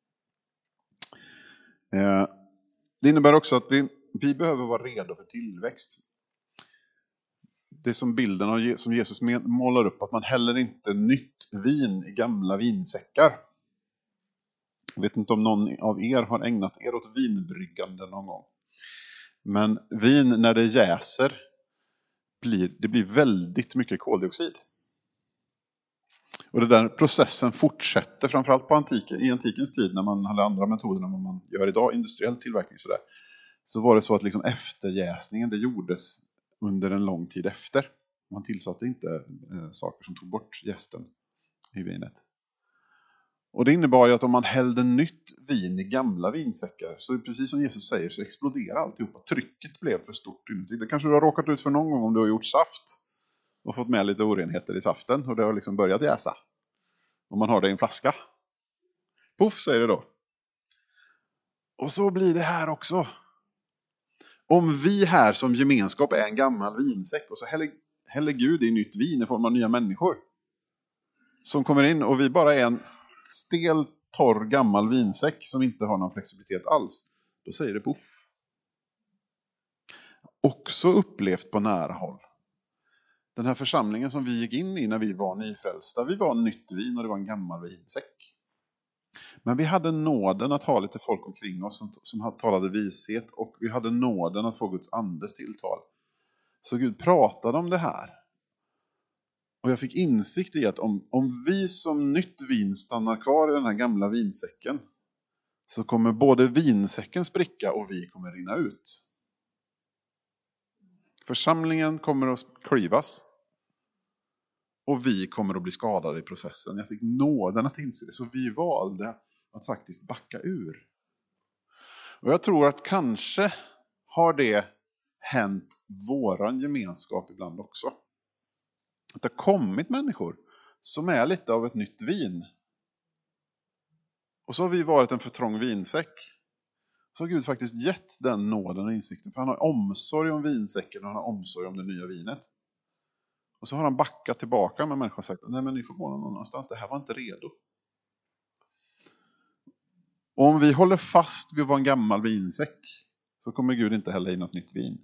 Eh, det innebär också att vi, vi behöver vara redo för tillväxt. Det är som bilden av, som Jesus målar upp, att man häller inte nytt vin i gamla vinsäckar. Jag vet inte om någon av er har ägnat er åt vinbryggande någon gång. Men vin när det jäser, blir, det blir väldigt mycket koldioxid. Och den där processen fortsätter framförallt på antiken, i antikens tid när man hade andra metoder än vad man gör idag, industriell tillverkning sådär. Så var det så att liksom efterjäsningen det gjordes under en lång tid efter. Man tillsatte inte eh, saker som tog bort jästen i vinet. Och det innebar ju att om man hällde nytt vin i gamla vinsäckar, så precis som Jesus säger, så exploderar alltihopa. Trycket blev för stort inuti. Det kanske du har råkat ut för någon gång om du har gjort saft och fått med lite orenheter i saften och det har liksom börjat jäsa. Om man har det i en flaska. Puff, säger det då. Och så blir det här också. Om vi här som gemenskap är en gammal vinsäck och så häller, häller Gud i nytt vin i form av nya människor som kommer in och vi bara är en stel, torr, gammal vinsäck som inte har någon flexibilitet alls, då säger det puff. Också upplevt på nära håll. Den här församlingen som vi gick in i när vi var nyfrälsta, vi var nytt vin och det var en gammal vinsäck. Men vi hade nåden att ha lite folk omkring oss som, som talade vishet och vi hade nåden att få Guds andes tilltal. Så Gud pratade om det här. Och jag fick insikt i att om, om vi som nytt vin stannar kvar i den här gamla vinsäcken så kommer både vinsäcken spricka och vi kommer rinna ut. Församlingen kommer att klyvas och vi kommer att bli skadade i processen. Jag fick nåden att inse det, så vi valde att faktiskt backa ur. Och jag tror att kanske har det hänt våran gemenskap ibland också. Att det har kommit människor som är lite av ett nytt vin. Och så har vi varit en för trång vinsäck. Så har Gud faktiskt gett den nåden och insikten. För han har omsorg om vinsäcken och han har omsorg om det nya vinet. Och så har han backat tillbaka med människor och sagt, nej men ni får gå någon annanstans, det här var inte redo. Och om vi håller fast vid att vara en gammal vinsäck så kommer Gud inte hälla i något nytt vin.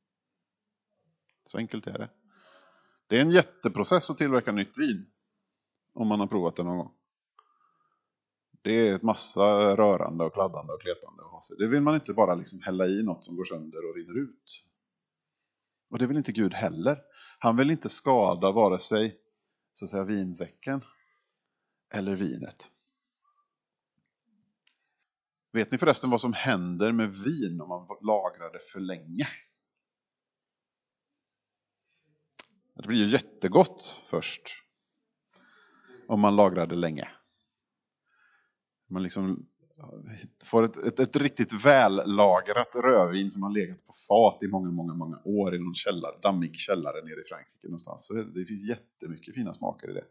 Så enkelt är det. Det är en jätteprocess att tillverka nytt vin. Om man har provat det någon gång. Det är ett massa rörande och kladdande och kletande. Det vill man inte bara liksom hälla i något som går sönder och rinner ut. Och det vill inte Gud heller. Han vill inte skada vare sig så att säga, vinsäcken eller vinet. Vet ni förresten vad som händer med vin om man lagrar det för länge? Det blir ju jättegott först. Om man lagrar det länge. Man liksom får ett, ett, ett riktigt vällagrat rödvin som har legat på fat i många, många, många år i någon källare, dammig källare nere i Frankrike någonstans. Så det, det finns jättemycket fina smaker i det.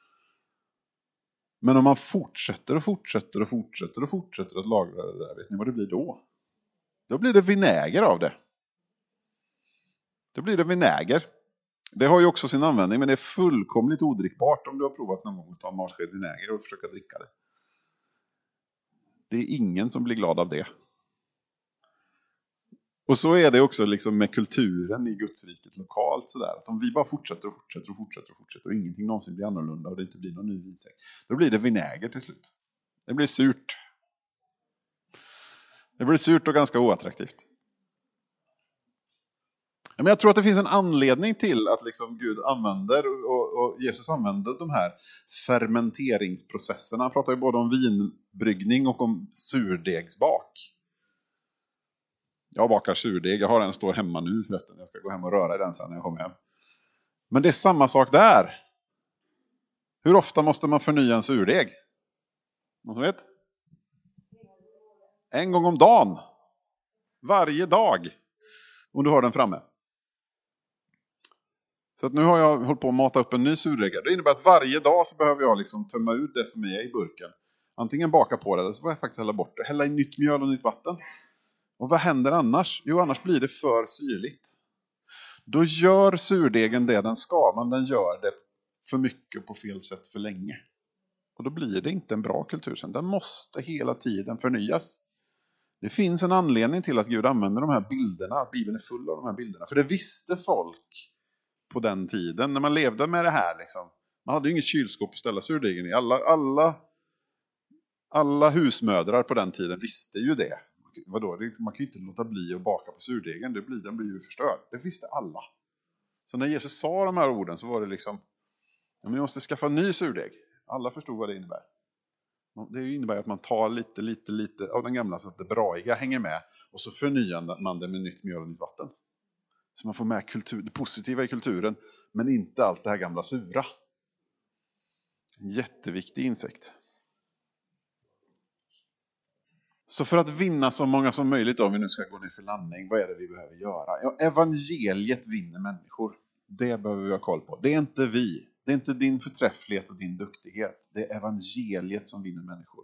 Men om man fortsätter och fortsätter och fortsätter och fortsätter att lagra det där, vet ni vad det blir då? Då blir det vinäger av det. Då blir det vinäger. Det har ju också sin användning, men det är fullkomligt odrickbart om du har provat någon gång att ta en matsked vinäger och försöka dricka det. Det är ingen som blir glad av det. Och så är det också liksom med kulturen i Gudsriket lokalt. Sådär. Att om vi bara fortsätter och fortsätter och fortsätter och fortsätter och ingenting någonsin blir annorlunda och det inte blir någon ny vinsäck, då blir det vinäger till slut. Det blir surt. Det blir surt och ganska oattraktivt. Men jag tror att det finns en anledning till att liksom Gud använder och, och Jesus använder de här fermenteringsprocesserna. Han pratar ju både om vinbryggning och om surdegsbak. Jag bakar surdeg, jag har en står hemma nu förresten. Jag ska gå hem och röra i den sen när jag kommer hem. Men det är samma sak där. Hur ofta måste man förnya en surdeg? Någon som vet? En gång om dagen. Varje dag. Om du har den framme. Så att nu har jag hållit på att mata upp en ny surdeg. Det innebär att varje dag så behöver jag liksom tömma ut det som är i burken. Antingen baka på det eller så får jag faktiskt hälla bort det. Hälla i nytt mjöl och nytt vatten. Och vad händer annars? Jo, annars blir det för syrligt. Då gör surdegen det den ska, men den gör det för mycket på fel sätt för länge. Och då blir det inte en bra kultur sen. Den måste hela tiden förnyas. Det finns en anledning till att Gud använder de här bilderna, att Bibeln är full av de här bilderna. För det visste folk på den tiden, när man levde med det här. Liksom. Man hade ju inget kylskåp att ställa surdegen i. Alla, alla, alla husmödrar på den tiden visste ju det. Vadå? Man kan ju inte låta bli att baka på surdegen, det blir, den blir ju förstörd. Det visste alla. Så när Jesus sa de här orden så var det liksom, ja, men vi måste skaffa en ny surdeg. Alla förstod vad det innebär. Det innebär att man tar lite, lite, lite av den gamla så att det braiga hänger med. Och så förnyar man det med nytt mjöl och nytt vatten. Så man får med kultur, det positiva i kulturen. Men inte allt det här gamla sura. En jätteviktig insikt. Så för att vinna så många som möjligt, om vi nu ska gå ner för landning, vad är det vi behöver göra? Ja, evangeliet vinner människor. Det behöver vi ha koll på. Det är inte vi. Det är inte din förträfflighet och din duktighet. Det är evangeliet som vinner människor.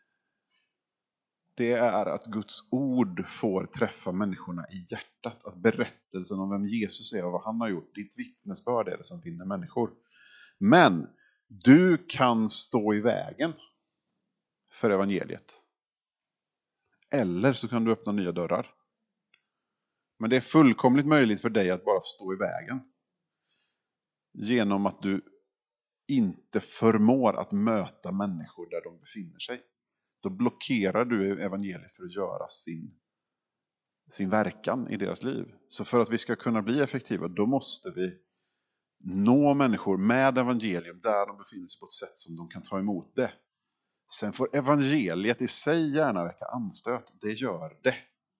Det är att Guds ord får träffa människorna i hjärtat. Att berättelsen om vem Jesus är och vad han har gjort, ditt vittnesbörd är det som vinner människor. Men du kan stå i vägen för evangeliet. Eller så kan du öppna nya dörrar. Men det är fullkomligt möjligt för dig att bara stå i vägen. Genom att du inte förmår att möta människor där de befinner sig. Då blockerar du evangeliet för att göra sin, sin verkan i deras liv. Så för att vi ska kunna bli effektiva, då måste vi nå människor med evangelium där de befinner sig på ett sätt som de kan ta emot det. Sen får evangeliet i sig gärna väcka anstöt. Det gör det.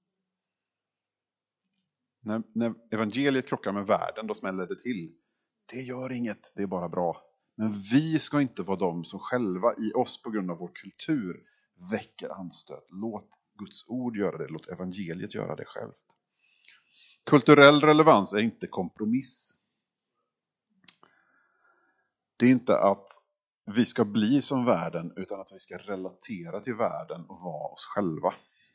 När, när evangeliet krockar med världen, då smäller det till. Det gör inget, det är bara bra. Men vi ska inte vara de som själva i oss på grund av vår kultur väcker anstöt. Låt Guds ord göra det, låt evangeliet göra det självt. Kulturell relevans är inte kompromiss. Det är inte att vi ska bli som världen, utan att vi ska relatera till världen och vara oss själva.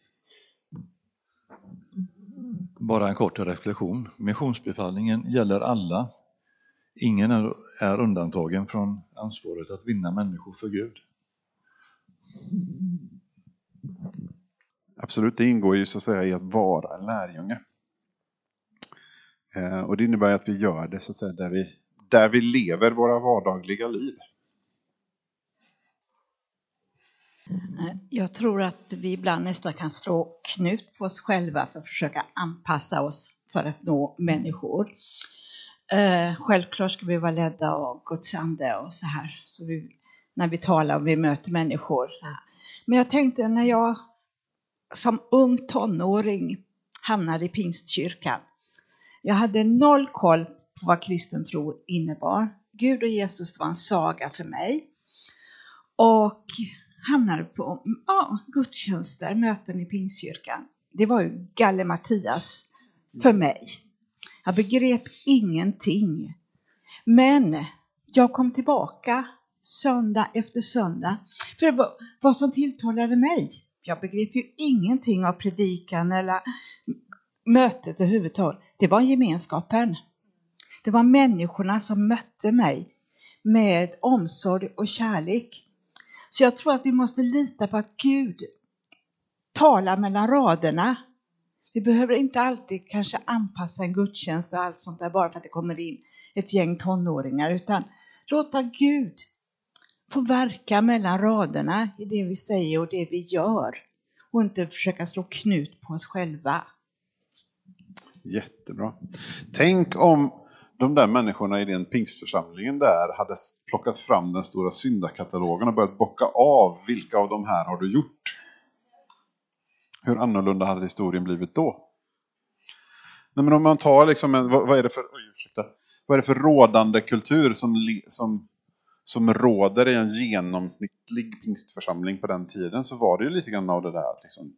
Bara en kort reflektion. Missionsbefallningen gäller alla. Ingen är, är undantagen från ansvaret att vinna människor för Gud. Absolut, det ingår ju så att säga i att vara en lärjunge. Eh, och det innebär att vi gör det så att säga där vi, där vi lever våra vardagliga liv. Jag tror att vi ibland nästan kan slå knut på oss själva för att försöka anpassa oss för att nå människor. Eh, självklart ska vi vara ledda av Guds ande och så här. Så vi, när vi talar och vi möter människor. Men jag tänkte när jag som ung tonåring hamnade i Pingstkyrkan. Jag hade noll koll på vad kristen tro innebar. Gud och Jesus var en saga för mig. Och hamnade på ja, gudstjänster, möten i Pingstkyrkan. Det var ju Galle Mattias för mig. Jag begrep ingenting. Men jag kom tillbaka söndag efter söndag. För det var vad som tilltalade mig. Jag begrep ju ingenting av predikan eller mötet överhuvudtaget. Det var gemenskapen. Det var människorna som mötte mig med omsorg och kärlek. Så jag tror att vi måste lita på att Gud talar mellan raderna. Vi behöver inte alltid kanske anpassa en gudstjänst och allt sånt där bara för att det kommer in ett gäng tonåringar. Utan låta Gud få verka mellan raderna i det vi säger och det vi gör. Och inte försöka slå knut på oss själva. Jättebra. Tänk om de där människorna i den pingstförsamlingen där hade plockat fram den stora syndakatalogen och börjat bocka av vilka av de här har du gjort. Hur annorlunda hade historien blivit då? Nej, men om man tar liksom en, vad, vad är det för oj, ursäkta, vad är det för rådande kultur som, som, som råder i en genomsnittlig pingstförsamling på den tiden, så var det ju lite grann av det där att liksom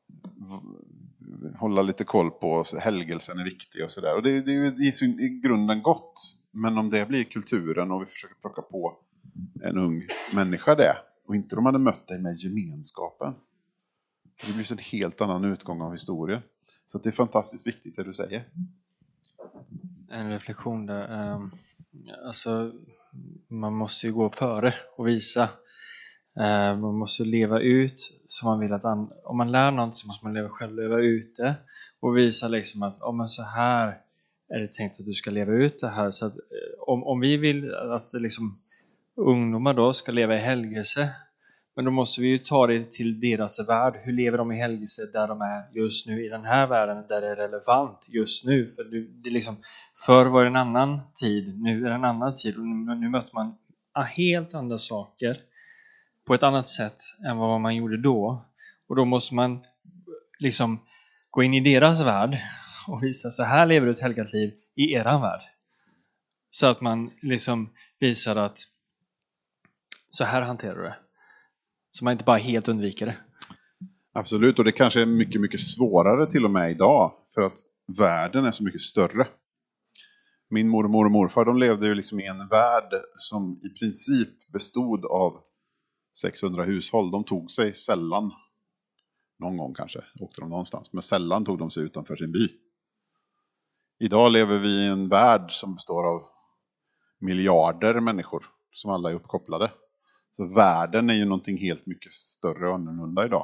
hålla lite koll på helgelsen är viktig och sådär. Och det, det är ju i, i grunden gott. Men om det blir kulturen och vi försöker plocka på en ung människa det, och inte de hade mött dig med gemenskapen, det blir en helt annan utgång av historien. Så det är fantastiskt viktigt det du säger. En reflektion där. Um, alltså, man måste ju gå före och visa. Uh, man måste leva ut som man vill att an- om man lär något så måste man leva själv, leva ut det och visa liksom att oh, men så här är det tänkt att du ska leva ut det här. Så att, om, om vi vill att liksom, ungdomar då ska leva i helgelse, men då måste vi ju ta det till deras värld. Hur lever de i helgelse där de är just nu i den här världen, där det är relevant just nu? För det är liksom, förr var det en annan tid, nu är det en annan tid och nu, nu möter man helt andra saker på ett annat sätt än vad man gjorde då. Och då måste man liksom gå in i deras värld och visa så här lever du ett helgat liv i eran värld. Så att man liksom visar att så här hanterar du det. Så man inte bara helt undviker det. Absolut, och det kanske är mycket, mycket svårare till och med idag. För att världen är så mycket större. Min mormor och morfar, de levde ju liksom i en värld som i princip bestod av sexhundra hushåll. De tog sig sällan, någon gång kanske, åkte de någonstans. Men sällan tog de sig utanför sin by. Idag lever vi i en värld som består av miljarder människor som alla är uppkopplade. Så världen är ju någonting helt mycket större och annorlunda idag.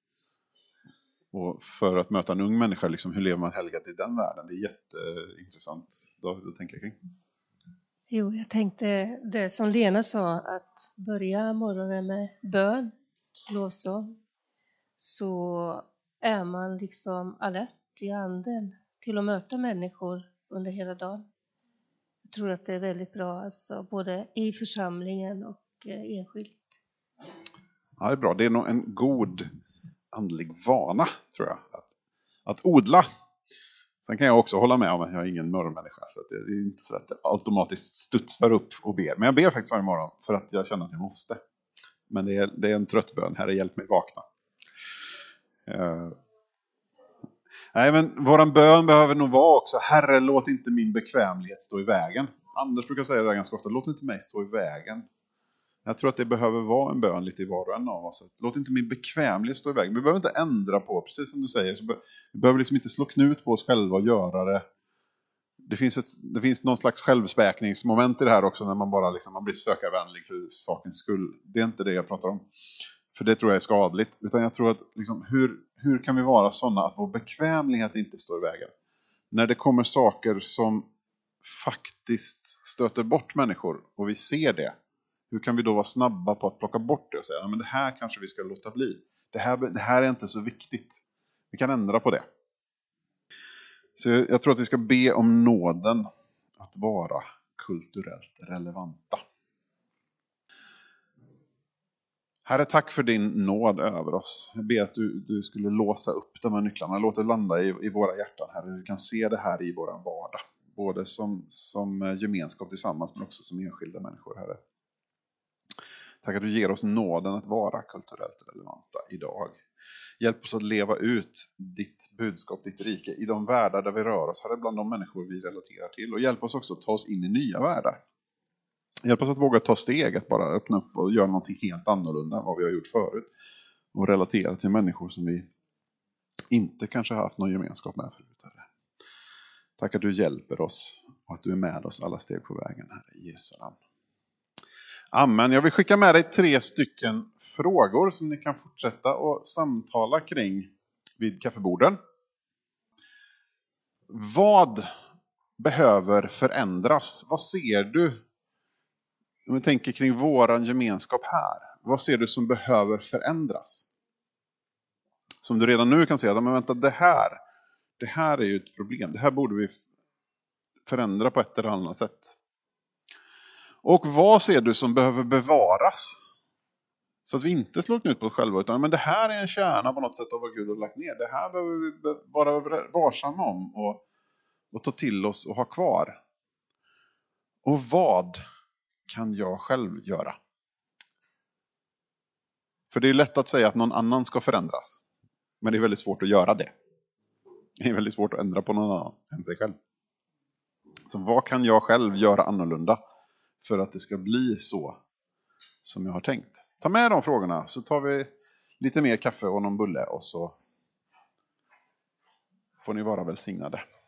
Och för att möta en ung människa, liksom, hur lever man helgat i den världen? Det är jätteintressant. Då, då tänker jag kring. Jo, jag tänkte det som Lena sa, att börja morgonen med bön, lovsång, så är man liksom alert i anden till att möta människor under hela dagen. Jag tror att det är väldigt bra, alltså, både i församlingen och eh, enskilt. Ja, det är bra. Det är nog en god andlig vana, tror jag, att, att odla. Sen kan jag också hålla med om att jag är ingen morgonmänniska, så att det är inte så att jag automatiskt studsar upp och ber. Men jag ber faktiskt varje morgon för att jag känner att jag måste. Men det är, det är en trött bön. Herre, hjälp mig vakna. Uh, nej, men våran bön behöver nog vara också: Herre, låt inte min bekvämlighet stå i vägen. Anders brukar säga det ganska ofta: låt inte mig stå i vägen. Jag tror att det behöver vara en bön lite i var och en av oss. Låt inte min bekvämlighet stå i vägen. Vi behöver inte ändra på, precis som du säger. Så vi behöver liksom inte slå knut på oss själva och göra det. Det finns, ett, det finns någon slags självspäkningsmoment i det här också, när man bara liksom, man blir sökarvänlig för sakens skull. Det är inte det jag pratar om. För det tror jag är skadligt. Utan jag tror att liksom, hur, hur kan vi vara sådana att vår bekvämlighet inte står i vägen? När det kommer saker som faktiskt stöter bort människor och vi ser det. Hur kan vi då vara snabba på att plocka bort det och säga: ja, men det här kanske vi ska låta bli. Det här, det här är inte så viktigt. Vi kan ändra på det. Så jag tror att vi ska be om nåden att vara kulturellt relevanta. Herre, tack för din nåd över oss. Jag ber att du, du skulle låsa upp de här nycklarna. Låt det landa i, i våra hjärtan, Herre. Vi kan se det här i vår vardag. Både som, som gemenskap tillsammans, men också som enskilda människor, Herre. Tack att du ger oss nåden att vara kulturellt relevanta idag. Hjälp oss att leva ut ditt budskap, ditt rike, i de världar där vi rör oss, här bland de människor vi relaterar till. Och hjälp oss också att ta oss in i nya världar. Hjälp oss att våga ta steg, att bara öppna upp och göra någonting helt annorlunda än vad vi har gjort förut. Och relatera till människor som vi inte kanske har haft någon gemenskap med förut. Herre. Tack att du hjälper oss och att du är med oss alla steg på vägen, Herre, i Jesu namn. Amen. Jag vill skicka med dig tre stycken frågor som ni kan fortsätta och samtala kring vid kaffeborden. Vad behöver förändras? Vad ser du? Om vi tänker kring våran gemenskap här. Vad ser du som behöver förändras? Som du redan nu kan säga, men vänta, det här, det här är ju ett problem. Det här borde vi förändra på ett eller annat sätt. Och vad ser du som behöver bevaras? Så att vi inte slår knut på oss själva, utan men det här är en kärna på något sätt av vad Gud har lagt ner. Det här behöver vi vara varsamma om och, och ta till oss och ha kvar. Och vad kan jag själv göra? För det är lätt att säga att någon annan ska förändras. Men det är väldigt svårt att göra det. Det är väldigt svårt att ändra på någon annan än sig själv. Så vad kan jag själv göra annorlunda för att det ska bli så som jag har tänkt? Ta med de frågorna så tar vi lite mer kaffe och någon bulle och så får ni vara välsignade.